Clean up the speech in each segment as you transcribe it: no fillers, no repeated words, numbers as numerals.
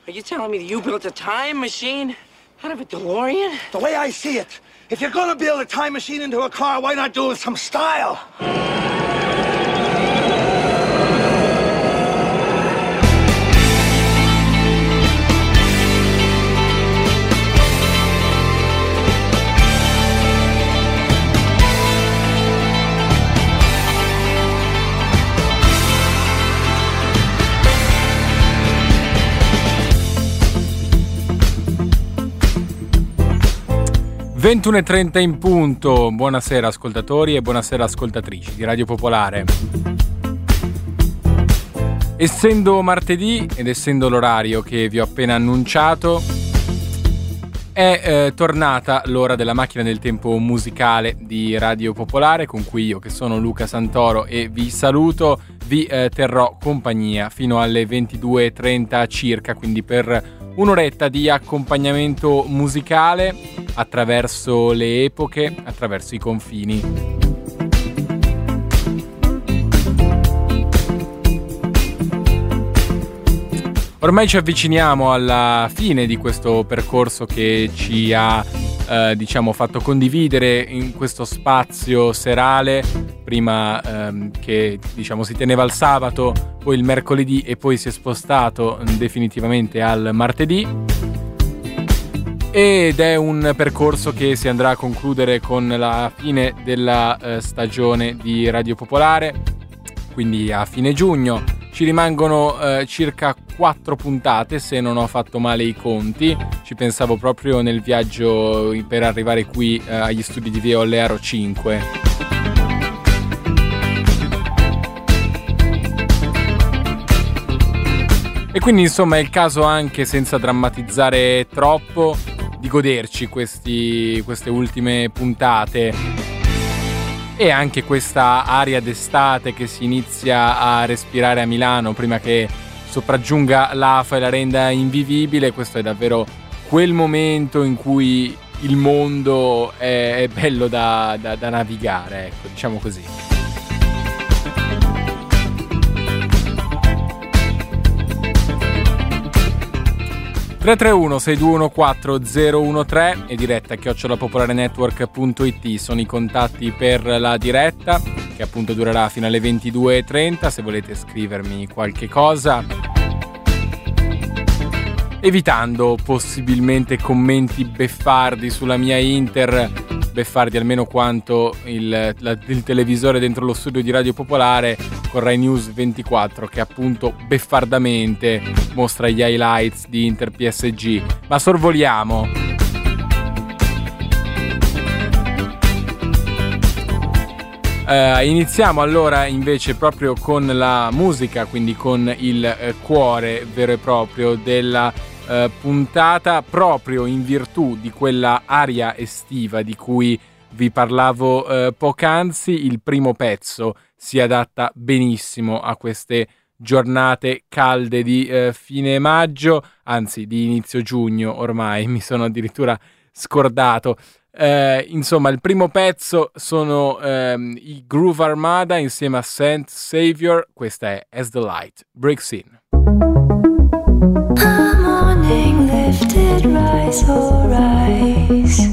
Are you telling me that you built a time machine out of a DeLorean? The way I see it, if you're gonna build a time machine into a car, why not do it with some style? (21:30 in punto). Buonasera ascoltatori e buonasera ascoltatrici di Radio Popolare. Essendo martedì ed essendo l'orario che vi ho appena annunciato, è tornata l'ora della macchina del tempo musicale di Radio Popolare, con cui io, che sono Luca Santoro e vi saluto, vi terrò compagnia fino alle 22:30 circa, quindi per un'oretta di accompagnamento musicale attraverso le epoche, attraverso i confini. Ormai ci avviciniamo alla fine di questo percorso che ci ha fatto condividere in questo spazio serale, prima che si teneva il sabato, poi il mercoledì e poi si è spostato definitivamente al martedì, ed è un percorso che si andrà a concludere con la fine della stagione di Radio Popolare, quindi a fine giugno. Ci rimangono circa 4 puntate, se non ho fatto male i conti. Ci pensavo proprio nel viaggio per arrivare qui agli studi di Via Ollearo 5. E quindi insomma è il caso, anche senza drammatizzare troppo, di goderci queste ultime puntate. E anche questa aria d'estate che si inizia a respirare a Milano prima che sopraggiunga l'afa e la renda invivibile. Questo è davvero quel momento in cui il mondo è bello da navigare, ecco, diciamo così. (331 621 013) e diretta @popolarenetwork.it sono i contatti per la diretta, che appunto durerà fino alle 22:30. Se volete scrivermi qualche cosa, evitando possibilmente commenti beffardi sulla mia Inter, beffardi almeno quanto il televisore dentro lo studio di Radio Popolare con Rai News 24, che appunto beffardamente mostra gli highlights di Inter PSG. Ma sorvoliamo. Iniziamo allora invece proprio con la musica, quindi con il cuore vero e proprio della puntata, proprio in virtù di quella aria estiva di cui vi parlavo poc'anzi. Il primo pezzo si adatta benissimo a queste giornate calde di fine maggio, anzi di inizio giugno, ormai mi sono addirittura scordato. Insomma, il primo pezzo sono i Groove Armada insieme a Saint Savior. Questa è As the Light Breaks In. The morning lifted, rise, oh rise.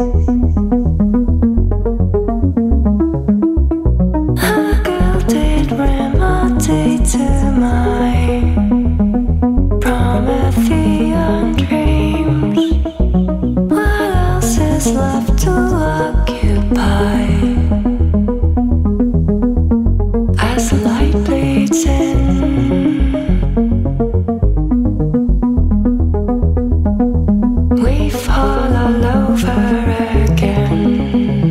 A gilded remedy to my Promethean dreams. What else is left to occupy? As the light bleeds in, we fall all over again.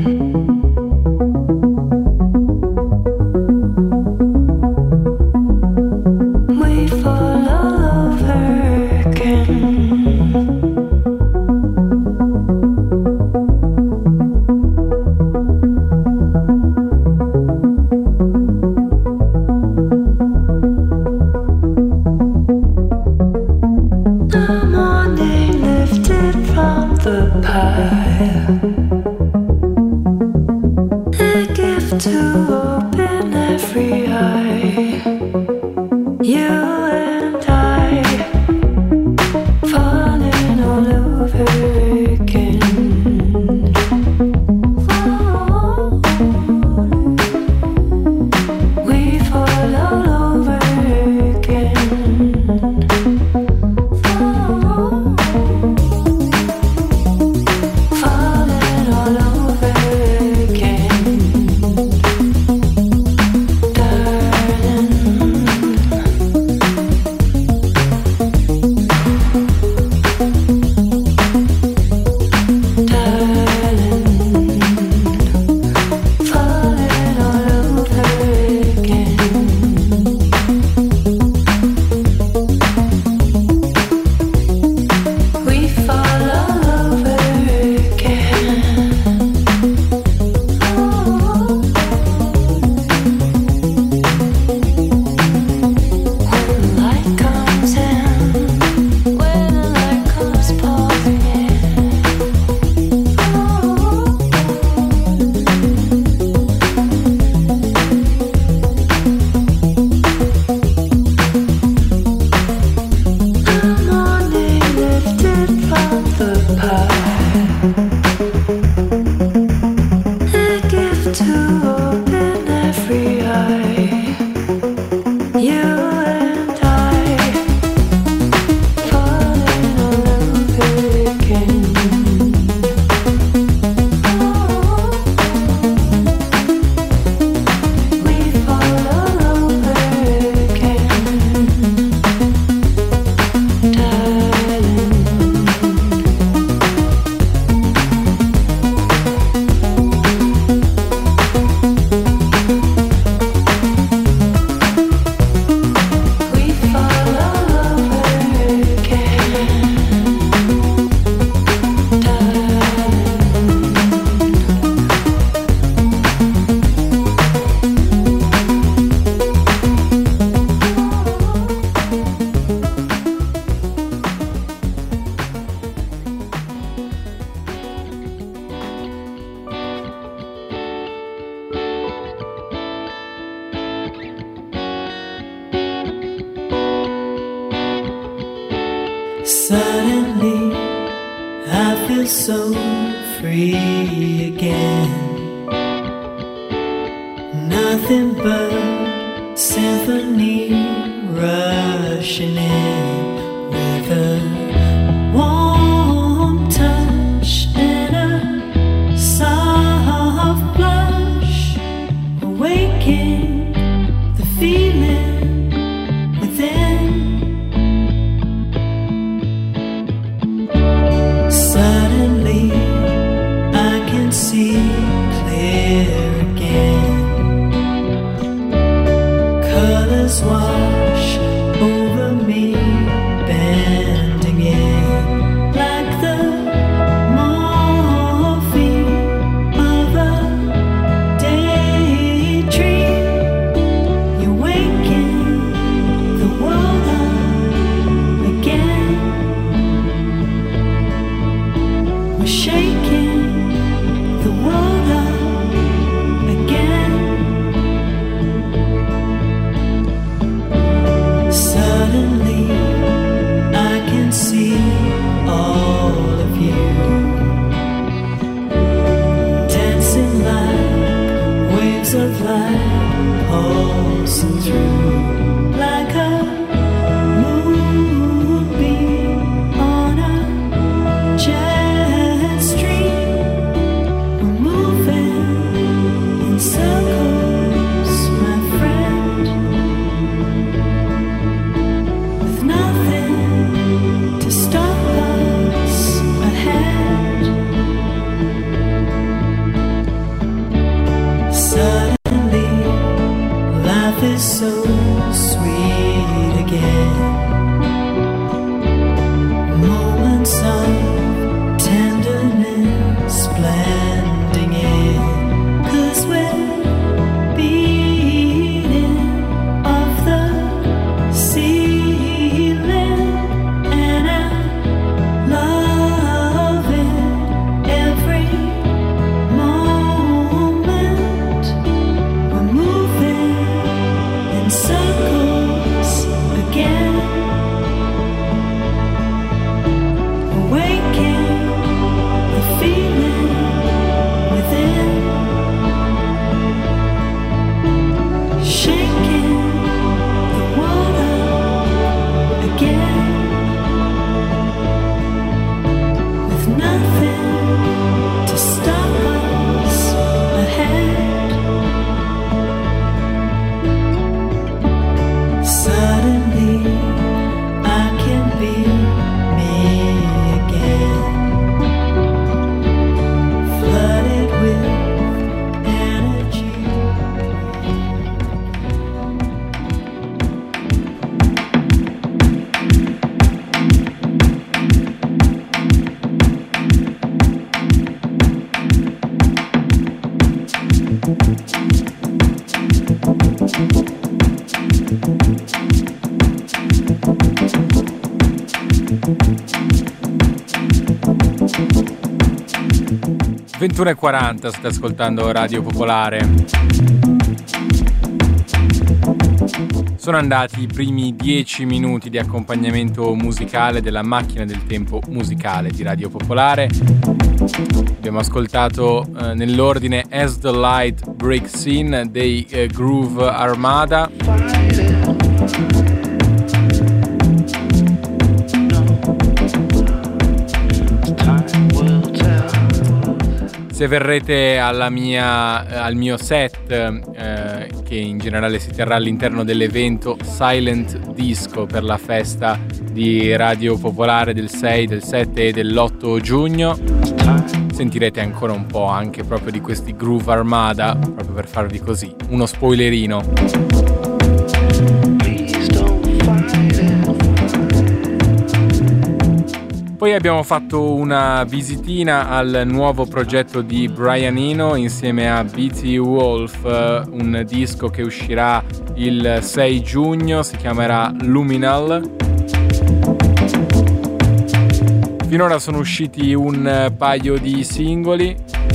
We fall all over again. The morning lifted from the pile, a gift to open every eye. You and I, Suddenly I feel so free again. Nothing but symphony rushing in with a warm touch and a soft blush, awaking the feeling within. Suddenly I can see clear again. Colors wash over me, bending in like the morphine of a daydream. You're waking the world up again. We're shaking the world up again. Suddenly I can see all of you dancing like waves of light, pulsing through like a moonbeam on a jet stream. We're moving in circles, my friend, with nothing to stop us ahead. Suddenly life is so sweet again. Moments of tenderness blending in, 'cause we're beating off the ceiling, and I love it every moment. We're moving in circles again, awaking the feeling within, shaking the world up again, with nothing to stop us ahead. Suddenly I can be me again, flooded with energy. 21:40, state ascoltando Radio Popolare. Sono andati i primi 10 minuti di accompagnamento musicale della macchina del tempo musicale di Radio Popolare. Abbiamo ascoltato nell'ordine As the Light Breaks In dei Groove Armada. Se verrete al mio set, che in generale si terrà all'interno dell'evento Silent Disco per la festa di Radio Popolare del 6, del 7 e dell'8 giugno, sentirete ancora un po' anche proprio di questi Groove Armada, proprio per farvi così uno spoilerino. Poi abbiamo fatto una visitina al nuovo progetto di Brian Eno insieme a BT Wolf, un disco che uscirà il 6 giugno, si chiamerà Luminal. Finora sono usciti un paio di singoli.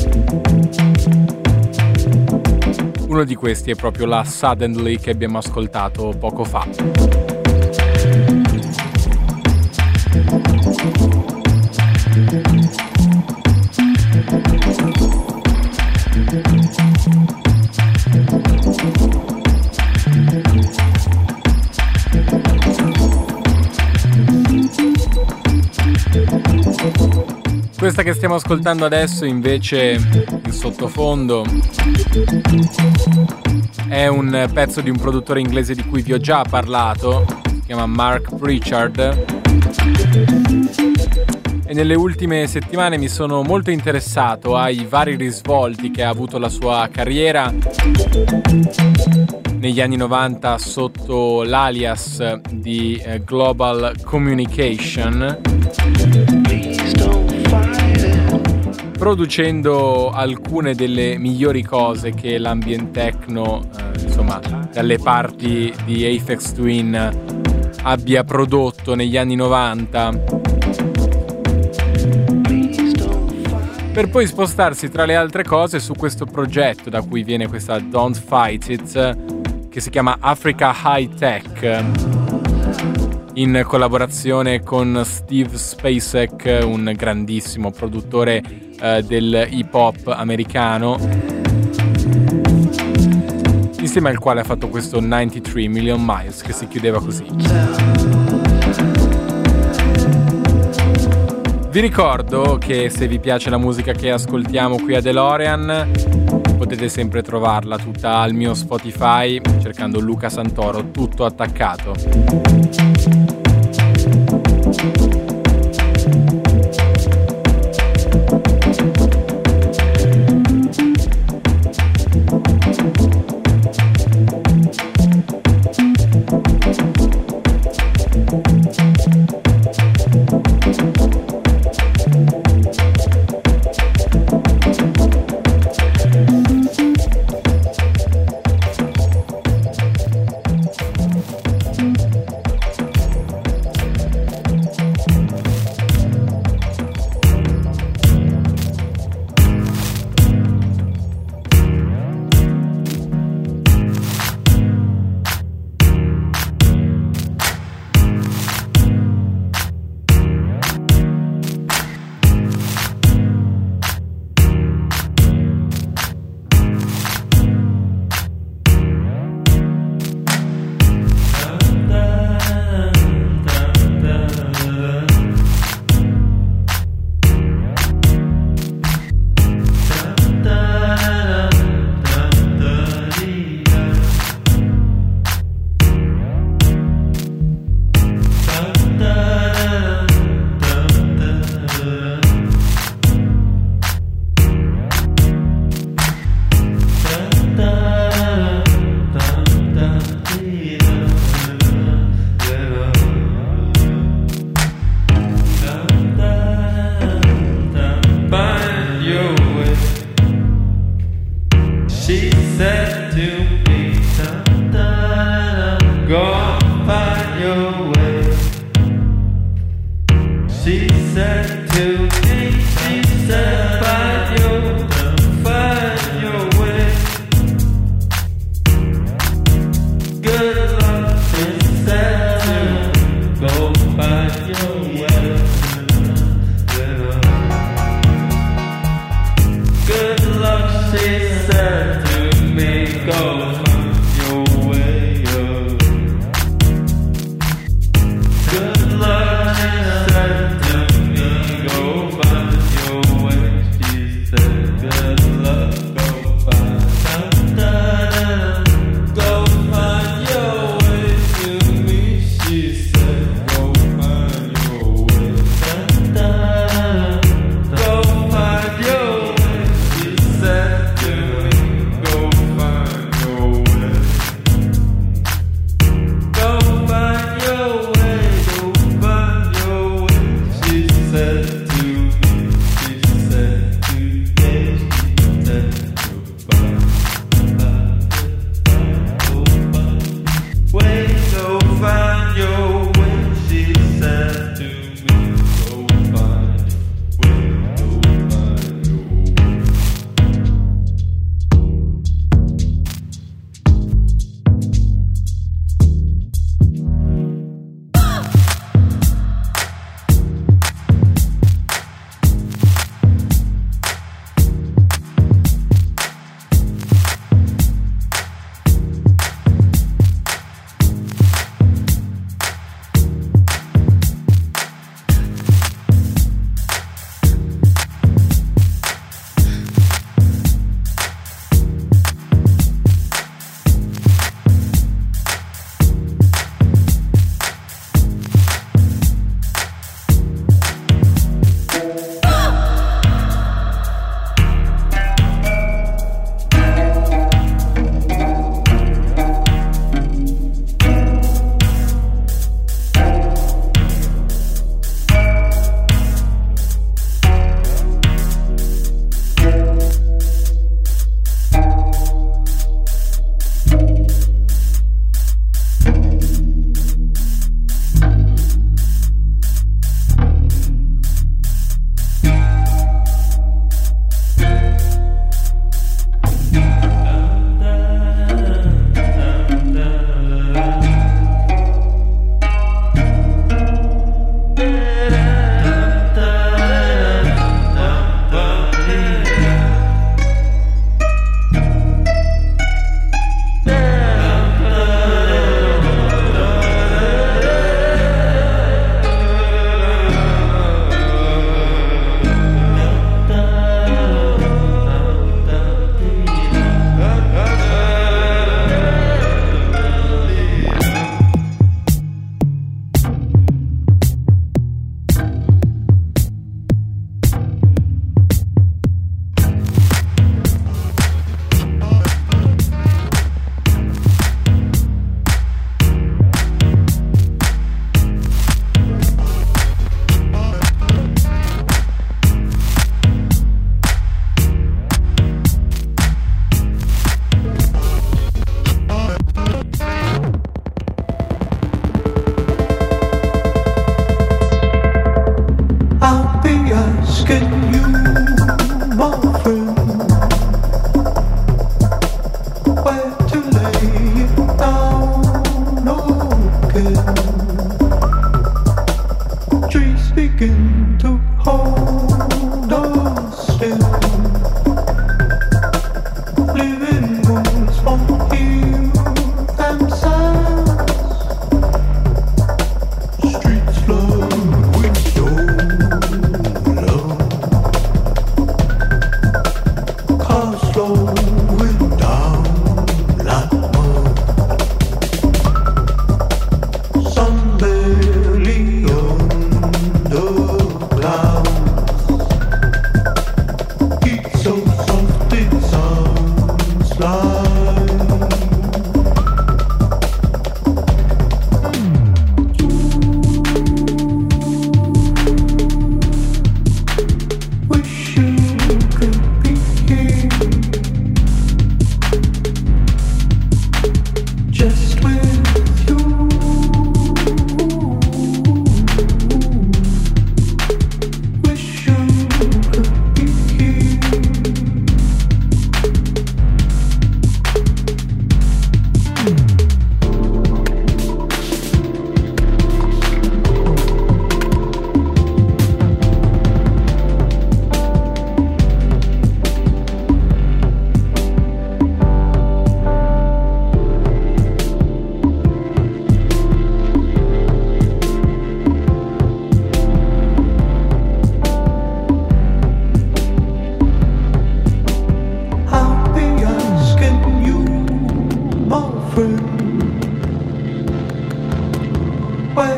Uno di questi è proprio la Suddenly che abbiamo ascoltato poco fa. Questa che stiamo ascoltando adesso invece in sottofondo è un pezzo di un produttore inglese di cui vi ho già parlato, si chiama Mark Pritchard, e nelle ultime settimane mi sono molto interessato ai vari risvolti che ha avuto la sua carriera negli anni 90 sotto l'alias di Global Communication, producendo alcune delle migliori cose che l'ambient techno, insomma, dalle parti di Aphex Twin abbia prodotto negli anni 90, per poi spostarsi tra le altre cose su questo progetto da cui viene questa Don't Fight It, che si chiama Africa High Tech, in collaborazione con Steve Spacek, un grandissimo produttore del hip hop americano, insieme al quale ha fatto questo 93 Million Miles, che si chiudeva così. Vi ricordo che se vi piace la musica che ascoltiamo qui a DeLorean, potete sempre trovarla tutta al mio Spotify cercando Luca Santoro, tutto attaccato.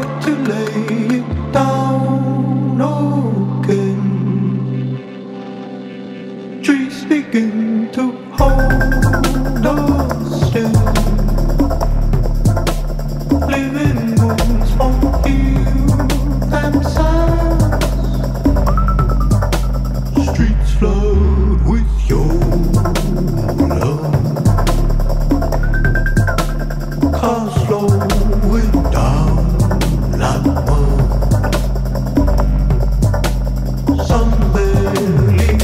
to lay it down again. Trees begin to hold us still. Living wounds won't heal themselves. Streets flood with your love. Cars slowing down like mud. Sun barely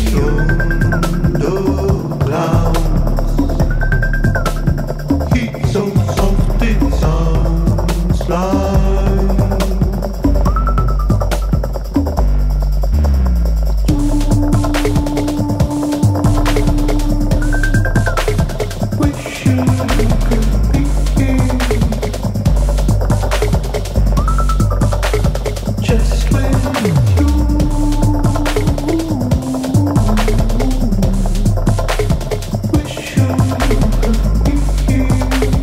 under clouds. Heat so soft it sounds like wish you could be here, just with you. Wish you could be here.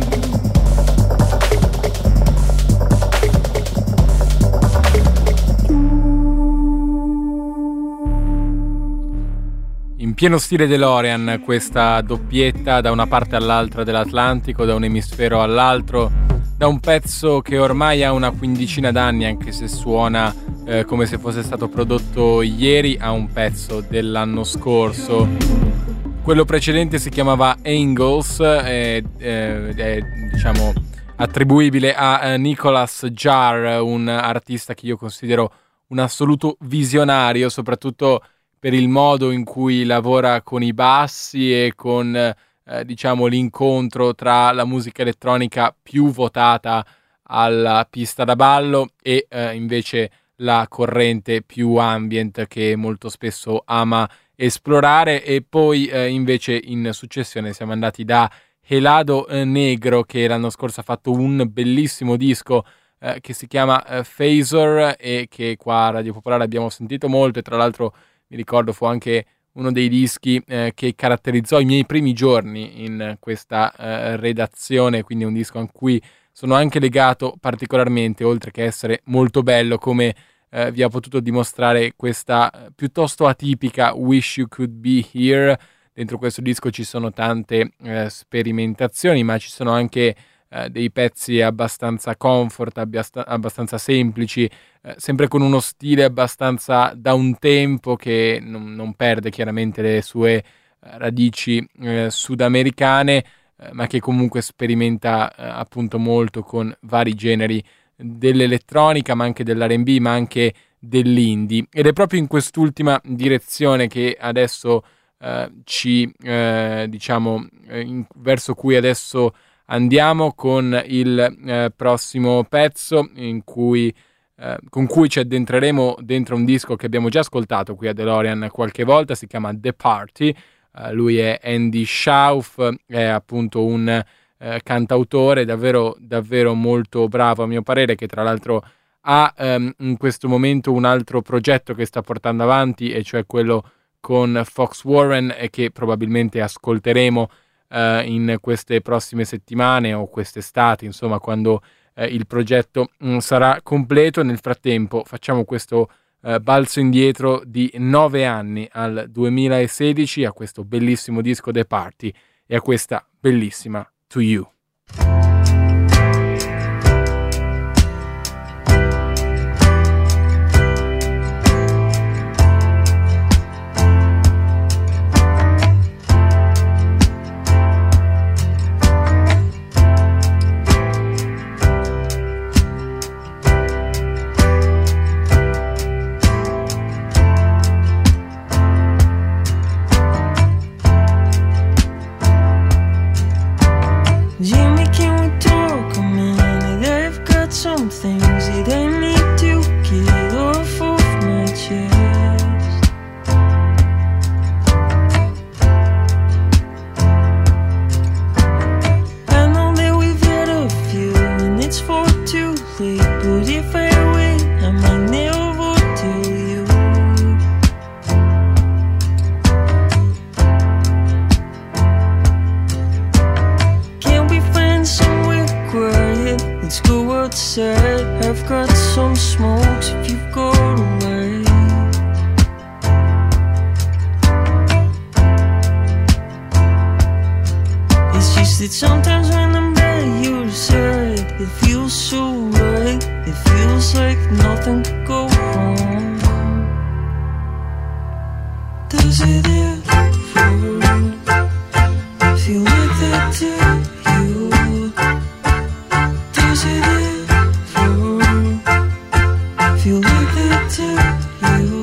In pieno stile DeLorean, questa doppietta da una parte all'altra dell'Atlantico, da un emisfero all'altro, da un pezzo che ormai ha una quindicina d'anni, anche se suona come se fosse stato prodotto ieri, a un pezzo dell'anno scorso. Quello precedente si chiamava Angles, è diciamo attribuibile a Nicholas Jarre, un artista che io considero un assoluto visionario, soprattutto per il modo in cui lavora con i bassi e con diciamo l'incontro tra la musica elettronica più votata alla pista da ballo e invece la corrente più ambient che molto spesso ama esplorare. E poi invece in successione siamo andati da Helado Negro, che l'anno scorso ha fatto un bellissimo disco che si chiama Phasor e che qua a Radio Popolare abbiamo sentito molto, e tra l'altro mi ricordo fu anche uno dei dischi che caratterizzò i miei primi giorni in questa redazione, quindi un disco a cui sono anche legato particolarmente, oltre che essere molto bello, come vi ha potuto dimostrare questa piuttosto atipica Wish You Could Be Here. Dentro questo disco ci sono tante sperimentazioni, ma ci sono anche dei pezzi abbastanza comfort, abbastanza semplici, sempre con uno stile abbastanza da un tempo che non perde chiaramente le sue radici sudamericane, ma che comunque sperimenta appunto molto con vari generi dell'elettronica, ma anche dell'R&B, ma anche dell'indie. Ed è proprio in quest'ultima direzione che adesso verso cui adesso andiamo con il prossimo pezzo, con cui ci addentreremo dentro un disco che abbiamo già ascoltato qui a DeLorean qualche volta. Si chiama The Party. Lui è Andy Schauf, è appunto un cantautore davvero, davvero molto bravo a mio parere, che tra l'altro ha in questo momento un altro progetto che sta portando avanti, e cioè quello con Fox Warren, e che probabilmente ascolteremo in queste prossime settimane o quest'estate, insomma, quando il progetto sarà completo. Nel frattempo facciamo questo balzo indietro di 9 anni al 2016, a questo bellissimo disco The Party e a questa bellissima To You. Jimmy, can we talk a minute? I've got some things that I need to get off of my chest. I know that we've had a few and it's far too late, but if I wait, I might never tell you. Somewhere quiet, let's go outside. I've got some smokes if you've got away. It's just that sometimes when I'm by your side, it feels so right. It feels like nothing could go wrong. Does it ever feel like that to you? Does it ever feel like that to you?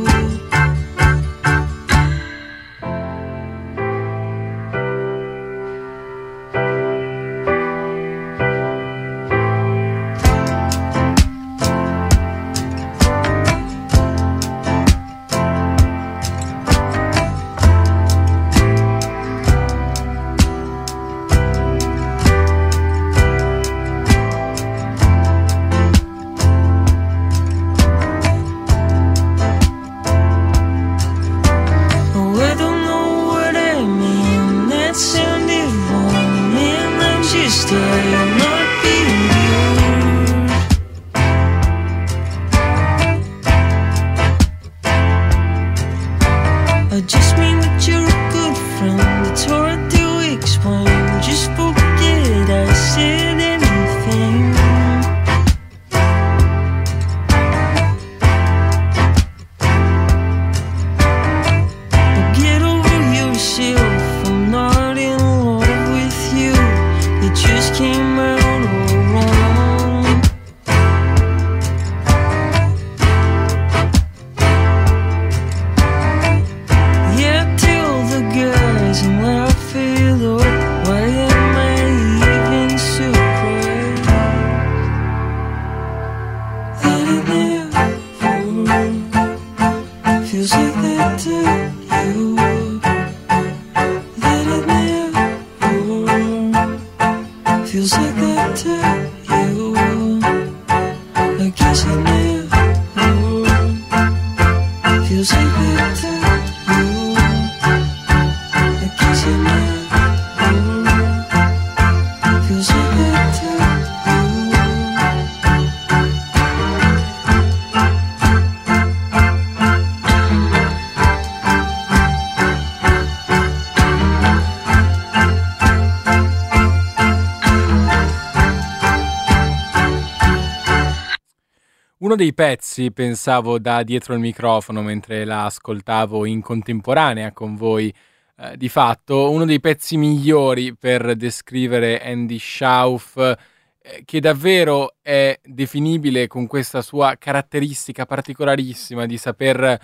Uno dei pezzi, pensavo da dietro il microfono mentre la ascoltavo in contemporanea con voi, di fatto, uno dei pezzi migliori per descrivere Andy Shauf, che davvero è definibile con questa sua caratteristica particolarissima di saper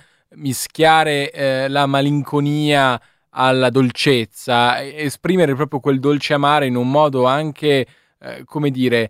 mischiare la malinconia alla dolcezza, esprimere proprio quel dolce amare in un modo anche, come dire,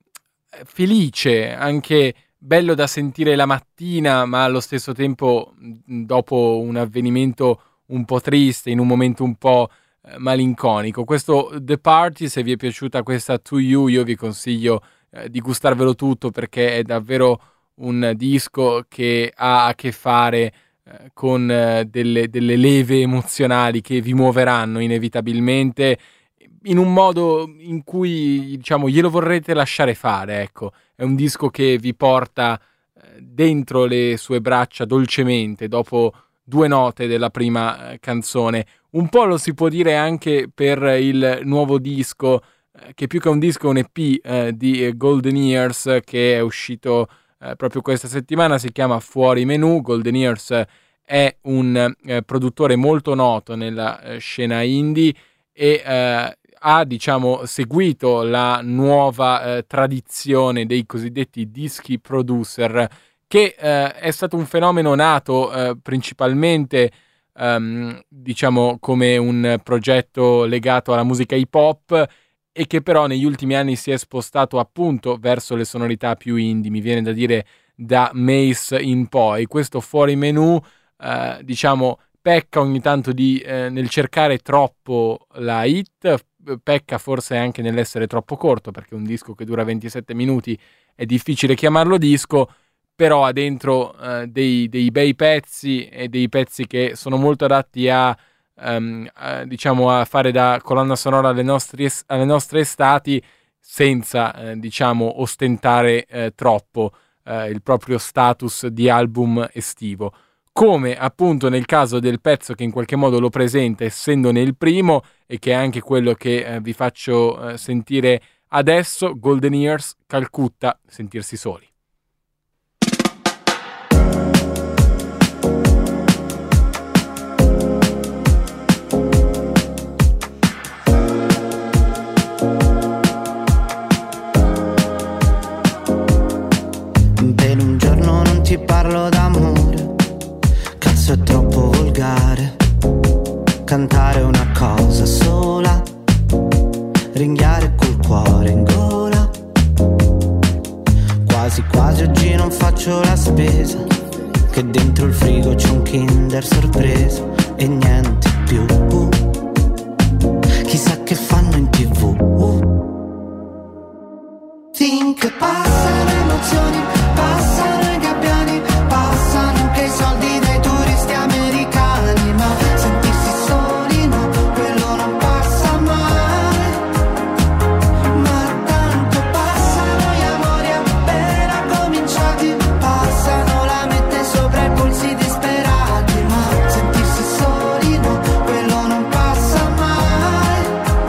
felice, anche bello da sentire la mattina, ma allo stesso tempo dopo un avvenimento un po' triste, in un momento un po' malinconico. Questo The Party, se vi è piaciuta questa To You, io vi consiglio di gustarvelo tutto, perché è davvero un disco che ha a che fare con delle leve emozionali che vi muoveranno inevitabilmente in un modo in cui, diciamo, glielo vorrete lasciare fare, ecco. È un disco che vi porta dentro le sue braccia dolcemente dopo 2 note della prima canzone. Un po' lo si può dire anche per il nuovo disco, che più che un disco è un EP di Golden Years, che è uscito proprio questa settimana, si chiama Fuori Menù. Golden Years è un produttore molto noto nella scena indie e ha, diciamo, seguito la nuova tradizione dei cosiddetti dischi producer, che è stato un fenomeno nato principalmente diciamo come un progetto legato alla musica hip hop, e che però negli ultimi anni si è spostato appunto verso le sonorità più indie, mi viene da dire da Mace in poi. Questo Fuori Menù diciamo pecca ogni tanto nel cercare troppo la hit, pecca forse anche nell'essere troppo corto, perché un disco che dura 27 minuti è difficile chiamarlo disco, però ha dentro dei bei pezzi, e dei pezzi che sono molto adatti diciamo a fare da colonna sonora alle nostre estati, senza diciamo ostentare troppo. il proprio status di album estivo, come appunto nel caso del pezzo che in qualche modo lo presenta essendone il primo e che è anche quello che vi faccio sentire adesso, Golden Years, Calcutta, Sentirsi soli. Per un giorno non ti parlo d'amore, cazzo è troppo volgare. Cantare una cosa sola, ringhiare col cuore in gola. Quasi quasi oggi non faccio la spesa, che dentro il frigo c'è un Kinder sorpresa e niente più. Chissà che fanno in TV. Finché passano emozioni, passano i gabbiani, passano anche i soldi dei turisti americani, ma sentirsi soli no, quello non passa mai. Ma tanto passano gli amori appena cominciati, passano la mente sopra i polsi disperati, ma sentirsi soli no, quello non passa mai.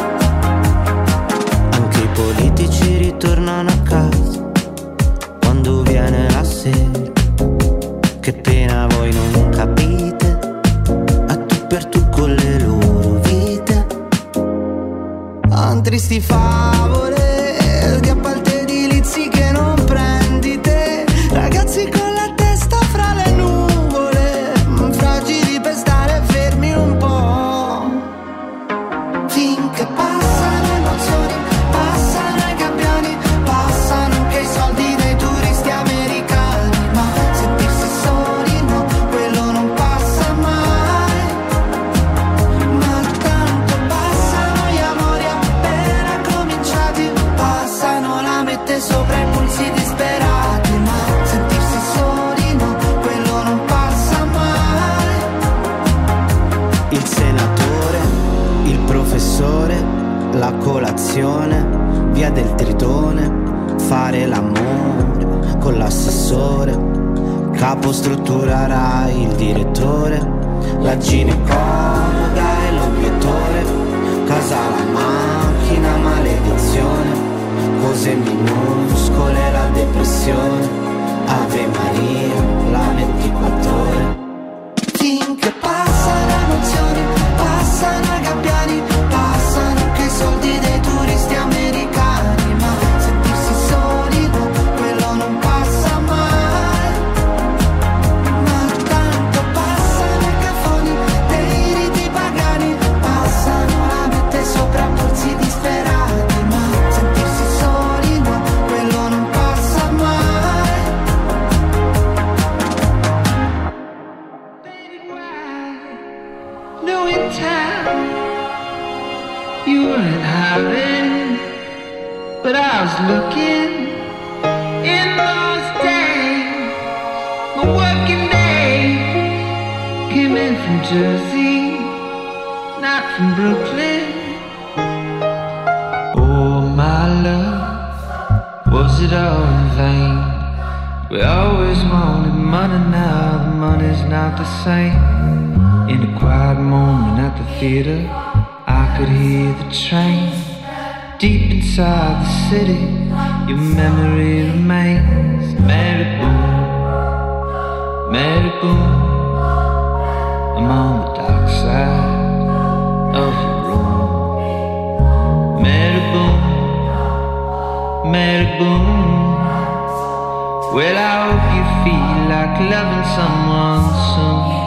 Anche i politici ritornano a casa quando viene la sera, che pena voi non capite, a tu per tu con le loro vite. Han tristi favole di appalti edilizi che non prendi te, ragazzi con la testa fra le nuvole, fragili per stare fermi un po'. Finché passano emozioni, passano i gabbiani, passano anche i soldi dei turisti americani, ma sentirsi soli no, quello non passa mai. Ma tanto passano gli amori appena cominciati, passano la mente sopra i pulsi disperati, ma sentirsi soli no, quello non passa mai. Il senatore, il professore, la colazione, via del Tritone, fare l'amore con l'assessore, capo struttura Rai, il direttore, la ginecologa e l'obiettore, casa la macchina, maledizione, cose minuscole, la depressione, Ave Maria, la 24 ore. Finché passano emozioni, passano i gabbiani, passano anche i soldi dei turisti americani, ma sentirsi soli no, quello non passa mai. Ma tanto passano i cafoni dei riti pagani, passano la mente sopra polsi disperati, ma sentirsi soli no, quello non passa mai. No, in town you weren't hiding, but I was looking in those days, my working days, came in from Jersey, not from Brooklyn. Oh my love, was it all in vain? We always wanted money, now the money's not the same. In a quiet moment at the theater, I could hear the train. Deep inside the city, your memory remains. Mary Boone, Mary Boone, I'm on the dark side of your room. Mary Boone, Mary Boone, well I hope you feel like loving someone soon.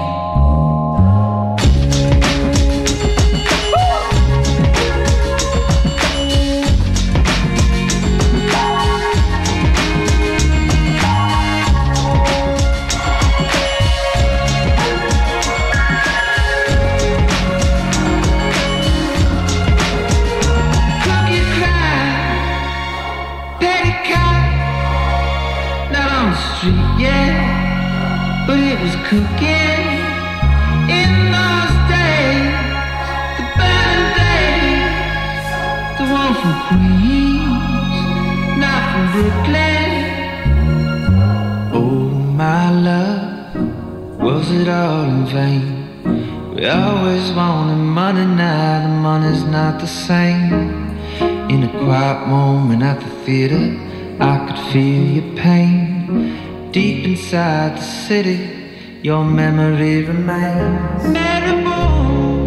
But it was cooking in those days, the burning days, the one from Queens, not from Brooklyn. it all in vain? We always wanted money, now the money's not the same. In a quiet moment at the theater, I could feel your pain. Deep inside the city, your memory remains. Maribou,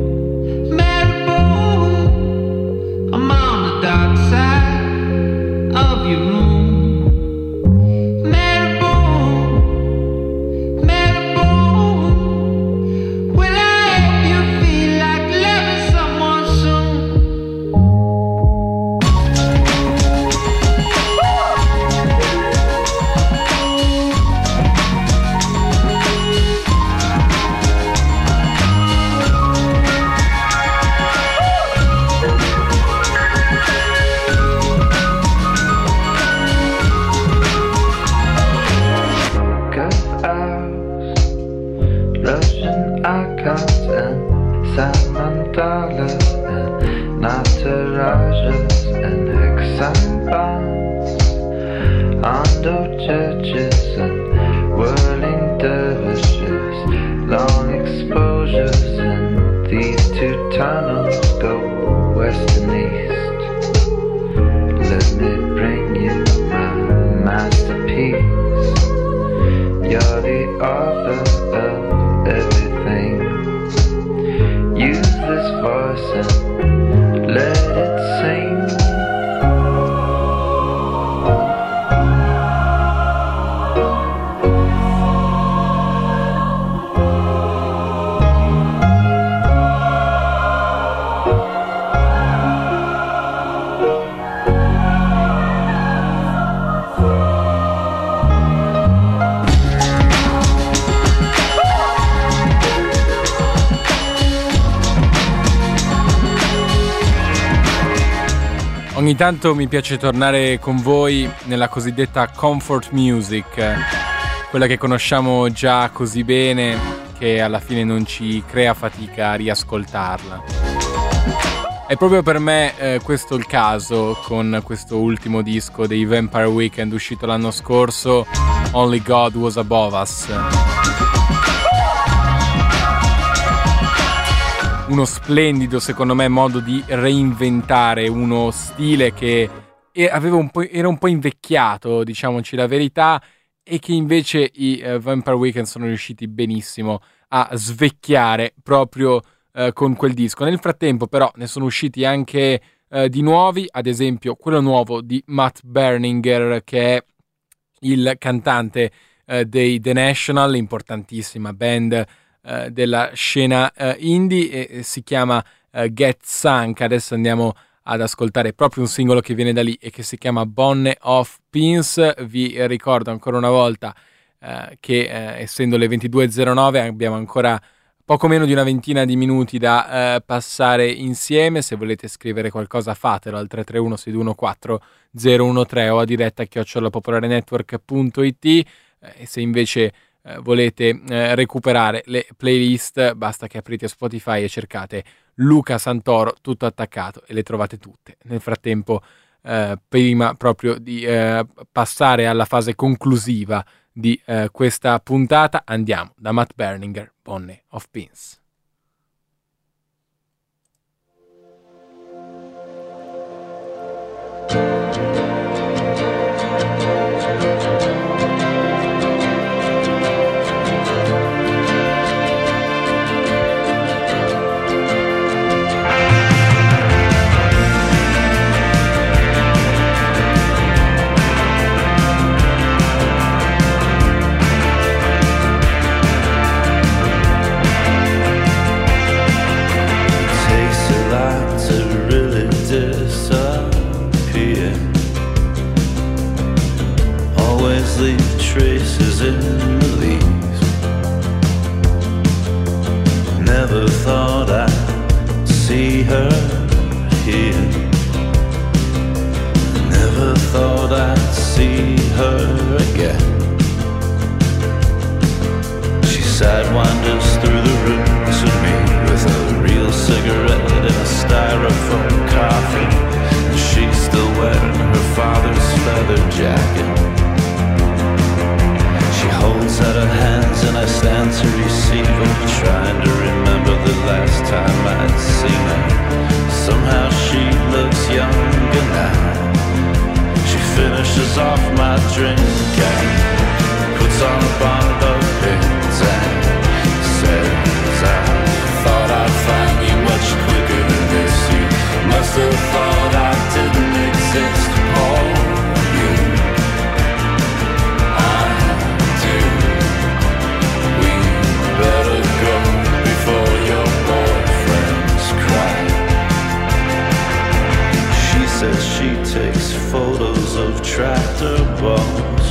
Maribou, I'm on the dark side of your room. Ogni tanto mi piace tornare con voi nella cosiddetta comfort music, quella che conosciamo già così bene che alla fine non ci crea fatica a riascoltarla. È proprio per me questo il caso con questo ultimo disco dei Vampire Weekend uscito l'anno scorso, Only God Was Above Us. Uno splendido, secondo me, modo di reinventare uno stile che era un po' invecchiato, diciamoci la verità, e che invece i Vampire Weekend sono riusciti benissimo a svecchiare proprio con quel disco. Nel frattempo però ne sono usciti anche di nuovi, ad esempio quello nuovo di Matt Berninger, che è il cantante dei The National, importantissima band della scena indie, e si chiama Get Sunk. Adesso andiamo ad ascoltare proprio un singolo che viene da lì e che si chiama Bonne of Pins. Vi ricordo ancora una volta che essendo le 22.09 abbiamo ancora poco meno di una ventina di minuti da passare insieme. Se volete scrivere qualcosa fatelo al 331 614 013 o a diretta @popolarenetwork.it, e se invece volete recuperare le playlist basta che aprite Spotify e cercate Luca Santoro tutto attaccato e le trovate tutte. Nel frattempo prima proprio di passare alla fase conclusiva di questa puntata andiamo da Matt Berninger, Bonne of Pins. Traces in the leaves. Never thought I'd see her here. Never thought I'd see her again. She sidewinders through the rooms with me, with a real cigarette and a styrofoam coffee. And she's still wearing her father's leather jacket. Holds to receive her, trying to remember the last time I'd seen her. Somehow she looks younger now. She finishes off my drink and puts on a bonnet of pins and says, I thought I'd find you much quicker than this. You must have thought I didn't exist. Oh, you, I do. We better go before your boyfriends cry. She says she takes photos of tractor bones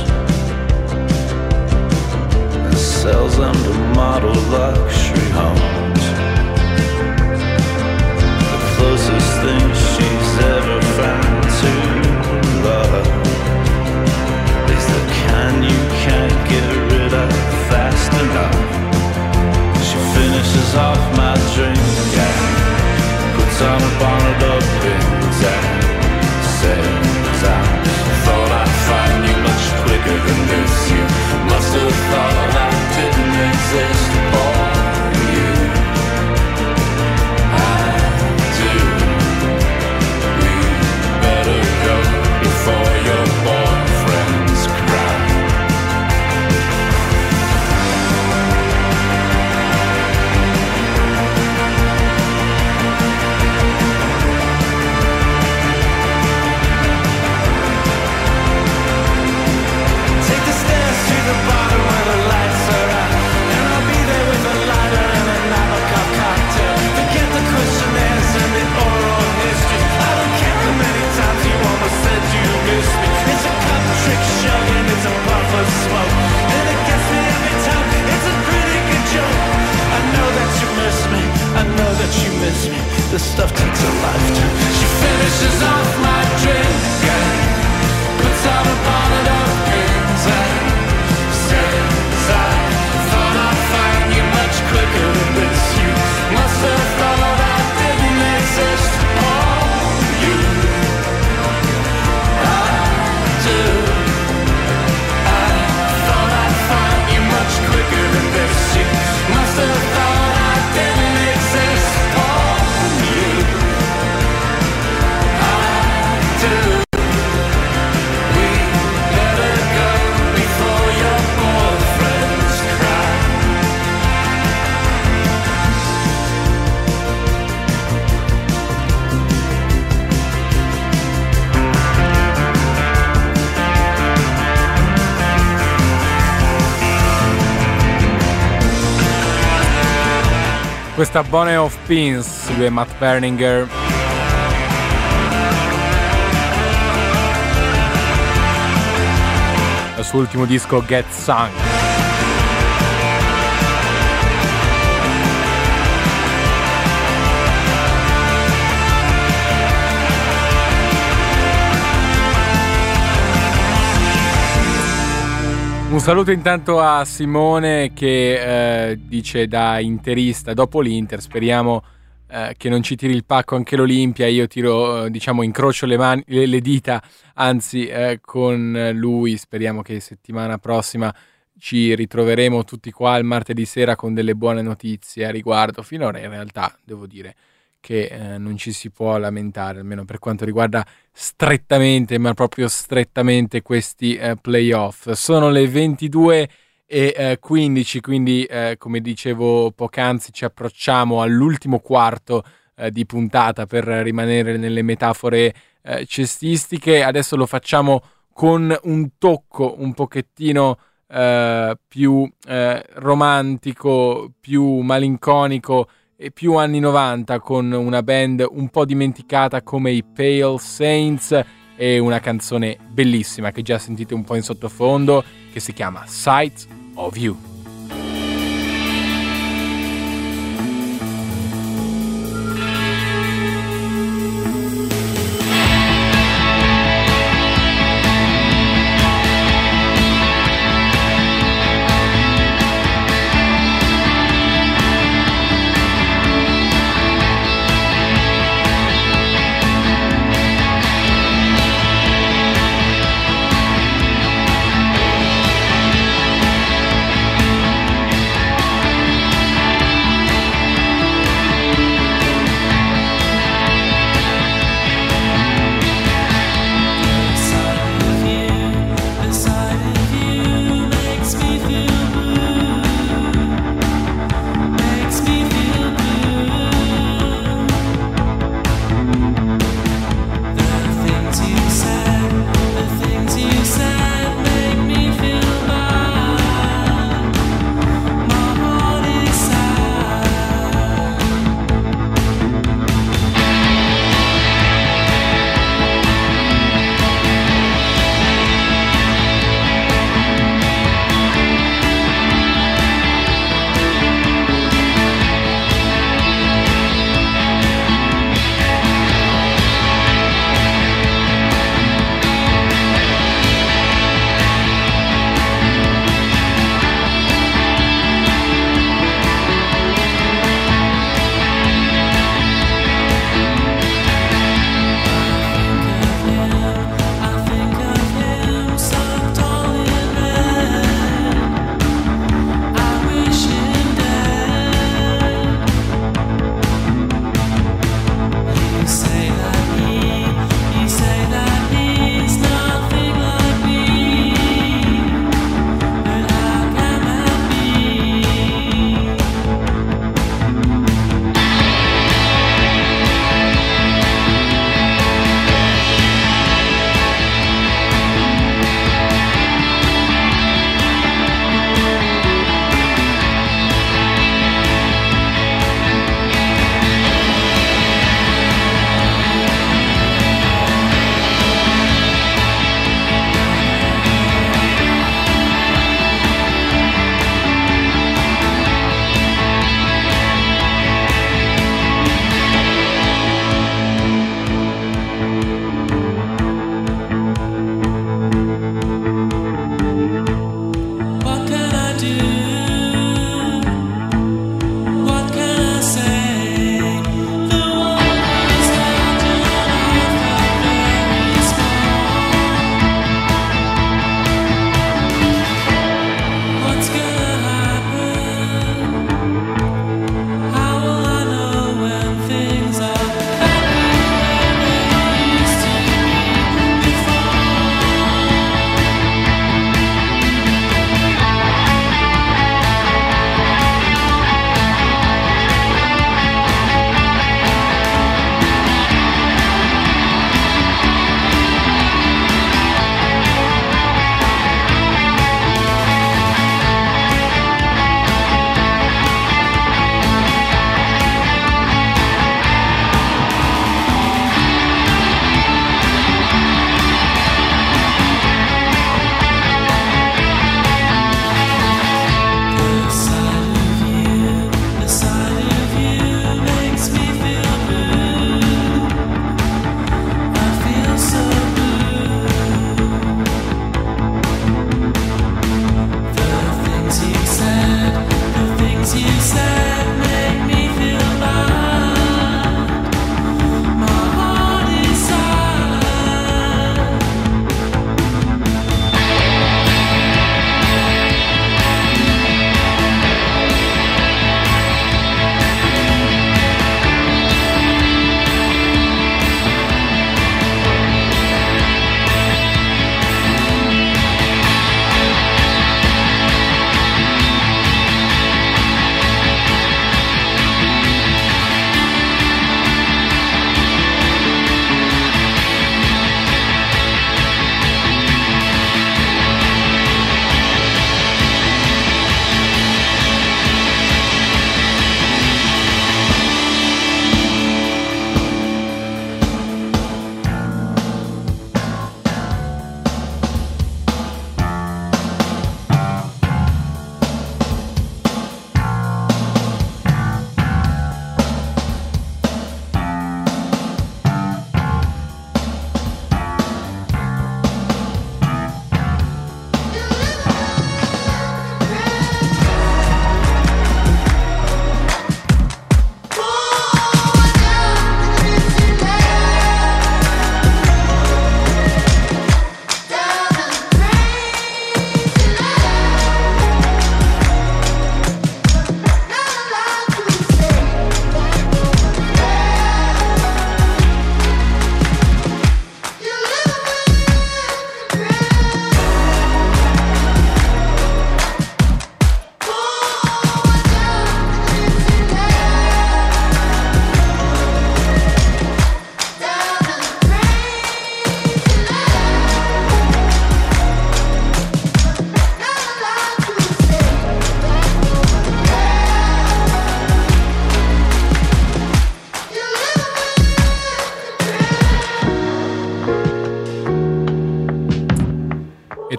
and sells them to model luxury homes. The closest thing she's ever found to love is the kind you can't get rid of fast enough. She finishes off my drink and puts on a bonnet of pins and says, I thought I'd find you much quicker than this. You must have thought I didn't exist. Oh, you, I do. We better go before your boyfriends cry. Take the stairs to the bottom where the lights are out, and I'll be there with a lighter and a Nabokov cocktail. Forget the questionnaires and the oral history. I don't care how many times you almost said you missed me. It's a cup trick show and it's a puff of smoke, and it gets me every time. It's a pretty good joke. I know that you miss me, I know that you miss me. This stuff takes a lifetime. She finishes off my drink and puts on a bonnet of pins and says, I thought I'd find you much quicker than this. You must have thought I didn't exist. Oh, you, I do. I thought I'd find you much quicker than this. You must have thought I didn't exist. Oh, you, I do. We better go before your boyfriends cry. Questa Bonnet of Pins di Matt Berninger. Il suo ultimo disco Get Sung. Un saluto intanto a Simone che dice da interista, dopo l'Inter speriamo che non ci tiri il pacco anche l'Olimpia. Io tiro, incrocio le dita, anzi con lui speriamo che settimana prossima ci ritroveremo tutti qua il martedì sera con delle buone notizie a riguardo. Finora in realtà devo dire che non ci si può lamentare, almeno per quanto riguarda strettamente, ma proprio strettamente questi playoff. Sono le 22:15, quindi come dicevo poc'anzi ci approcciamo all'ultimo quarto di puntata per rimanere nelle metafore cestistiche. Adesso lo facciamo con un tocco un pochettino più romantico, più malinconico e più anni 90, con una band un po' dimenticata come i Pale Saints e una canzone bellissima che già sentite un po' in sottofondo, che si chiama Sight of You.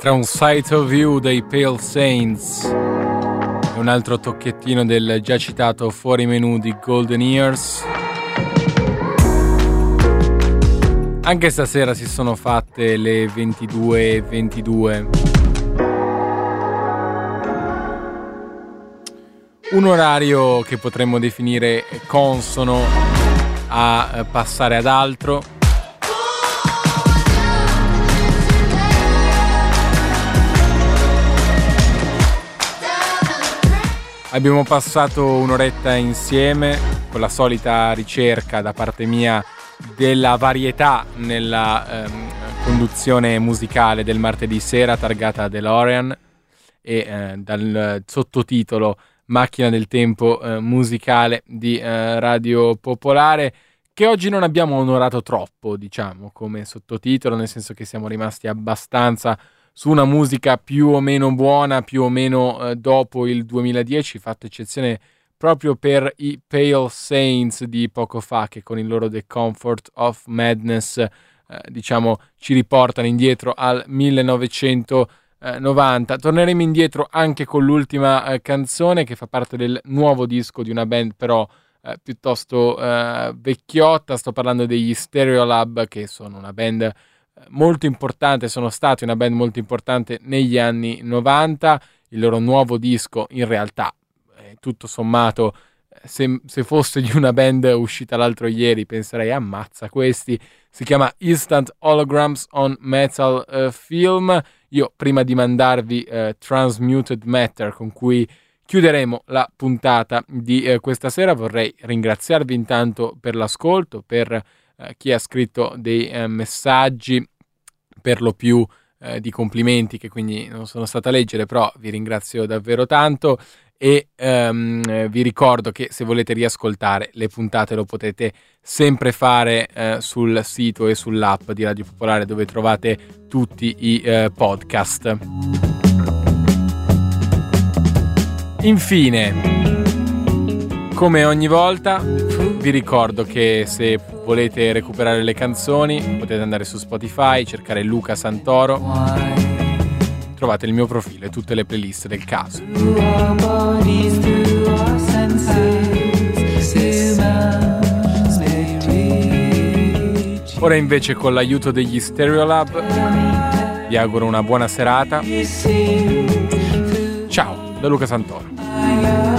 Tra un Sight of You dei Pale Saints e un altro tocchettino del già citato fuori menù di Golden Years. Anche stasera si sono fatte le 22:22. Un orario che potremmo definire consono a passare ad altro. Abbiamo passato un'oretta insieme con la solita ricerca da parte mia della varietà nella conduzione musicale del martedì sera targata DeLorean e dal sottotitolo Macchina del Tempo musicale di Radio Popolare, che oggi non abbiamo onorato troppo, diciamo, come sottotitolo, nel senso che siamo rimasti abbastanza su una musica più o meno buona, più o meno dopo il 2010, fatto eccezione proprio per i Pale Saints di poco fa, che con il loro The Comfort of Madness diciamo ci riportano indietro al 1990. Torneremo indietro anche con l'ultima canzone, che fa parte del nuovo disco di una band però piuttosto vecchiotta. Sto parlando degli Stereolab, che sono una band molto importante, sono stati una band molto importante negli anni 90. Il loro nuovo disco, in realtà, tutto sommato, se fosse di una band uscita l'altro ieri, penserei ammazza questi. Si chiama Instant Holograms on Metal Film. Io, prima di mandarvi Transmuted Matter, con cui chiuderemo la puntata di questa sera, vorrei ringraziarvi intanto per l'ascolto, per chi ha scritto dei messaggi, per lo più di complimenti che quindi non sono stata a leggere, però vi ringrazio davvero tanto. E vi ricordo che se volete riascoltare le puntate lo potete sempre fare sul sito e sull'app di Radio Popolare, dove trovate tutti i podcast. Infine, come ogni volta, vi ricordo che se volete recuperare le canzoni potete andare su Spotify, cercare Luca Santoro, trovate il mio profilo e tutte le playlist del caso. Ora invece, con l'aiuto degli Stereolab, vi auguro una buona serata. Ciao da Luca Santoro.